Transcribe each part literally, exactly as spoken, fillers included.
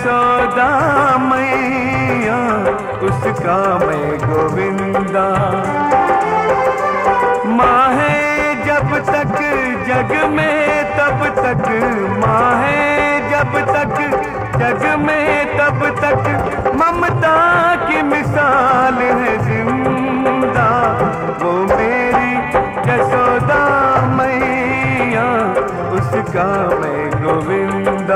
जसोदा मैया उसका मैं गोविंदा। माँ है जब तक जग में तब तक, माँ है जब तक जग में तब तक, ममता की मिसाल है जिंदा। वो मेरी जसोदा मैया उसका मैं गोविंदा।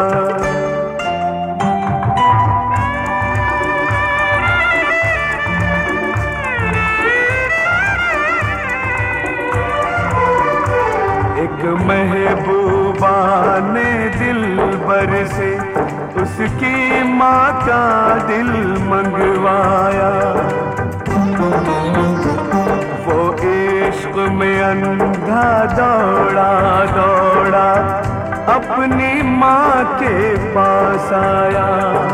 एक महबूबा ने दिल बर से उसकी माँ का दिल मंगवाया। वो इश्क में अंधा दौड़ा दौड़ा अपनी माँ के पास आया।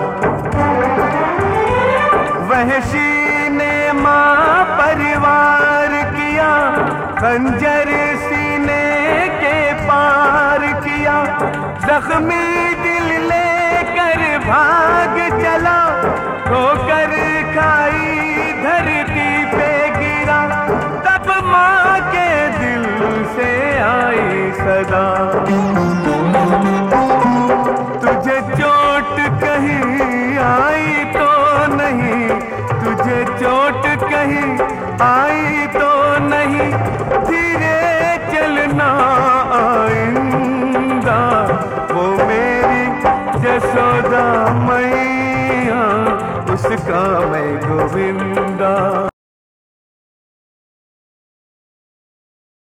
वहशी ने माँ परिवार किया, खंजर सीने के पार किया। जख्मी दिल लेकर भाग चला, ठोकर खाई धरती पे गिरा। तब माँ के दिल से आई सदा, तुझे चोट कहीं आई तो नहीं, तुझे चोट कहीं आई तो नहीं, धीरे चलना आइंदा। वो मेरी जसोदा मैया उसका मैं गोविंदा।